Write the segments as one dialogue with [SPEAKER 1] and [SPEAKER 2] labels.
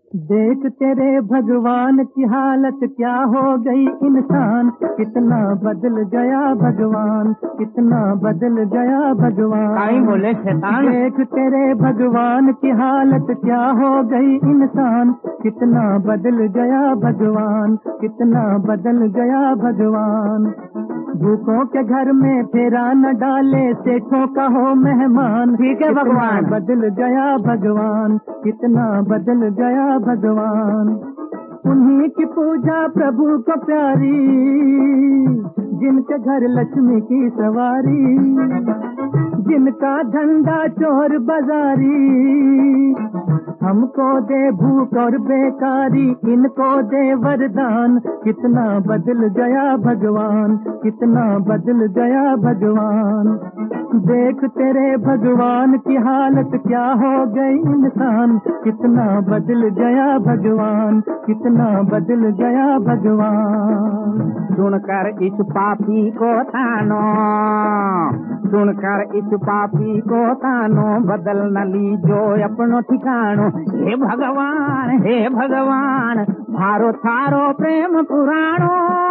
[SPEAKER 1] देख तेरे भगवान की हालत क्या हो गई इंसान, कितना बदल गया भगवान, कितना बदल गया भगवान।
[SPEAKER 2] कहीं बोले शैतान।
[SPEAKER 1] देख तेरे भगवान की हालत क्या हो गई इंसान, कितना बदल गया भगवान, कितना बदल गया भगवान। भूखों के घर में फेरा न डाले, सेठों का हो मेहमान।
[SPEAKER 2] ठीक है भगवान।
[SPEAKER 1] बदल गया भगवान, कितना बदल गया भगवान। उन्हीं की पूजा प्रभु को प्यारी, जिनके घर लक्ष्मी की सवारी, जिनका झंडा चोर बाजारी। हमको दे भूख और बेकारी, इनको दे वरदान। कितना बदल गया भगवान, कितना बदल गया भगवान। देख तेरे भगवान की हालत क्या हो गई इंसान, कितना बदल गया भगवान, कितना बदल गया भगवान।
[SPEAKER 2] सुनकर इस पापी को तानो, सुनकर इस पापी को तानो, बदल न लीजो अपनो ठिकानो। हे भगवान, हे भगवान, भारो थारो प्रेम पुराणो,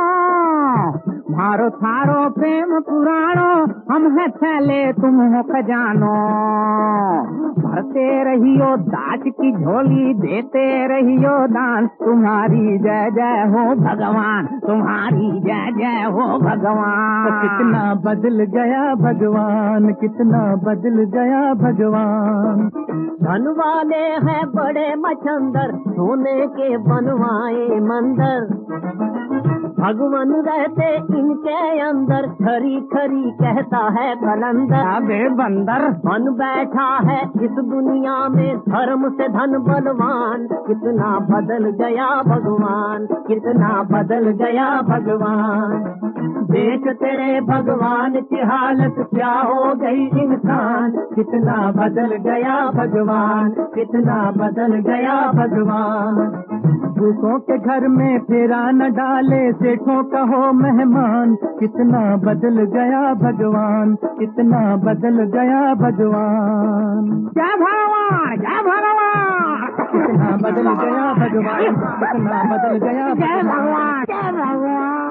[SPEAKER 2] भारो थारो प्रेम पुराणो। हम है थैले तुम हो खजानो, भरते रहियो दाज की झोली, देते रहियो दान। तुम्हारी जय जय हो भगवान, तुम्हारी जय जय हो भगवान।
[SPEAKER 1] तो कितना बदल गया भगवान, कितना बदल गया भगवान।
[SPEAKER 3] धन वाले हैं बड़े मचंदर, सोने के बनवाए मंदिर। भगवान रहते इनके अंदर, खरी खरी कहता है कलंदर।
[SPEAKER 2] अबे बंदर
[SPEAKER 3] मन बैठा है इस दुनिया में, धर्म से धन बलवान। कितना बदल गया भगवान, कितना बदल गया भगवान। देख तेरे भगवान की हालत क्या हो गई इंसान, कितना बदल गया भगवान, कितना बदल गया भगवान।
[SPEAKER 1] भूखों के घर में फेरा न डाले, सेठों का हो मेहमान। कितना बदल गया भगवान, कितना बदल गया भगवान।
[SPEAKER 2] जय भगवान, जय भगवान।
[SPEAKER 1] कितना बदल गया भगवान, कितना बदल गया
[SPEAKER 2] जय
[SPEAKER 1] भगवान।
[SPEAKER 2] भगवान, जय भगवान।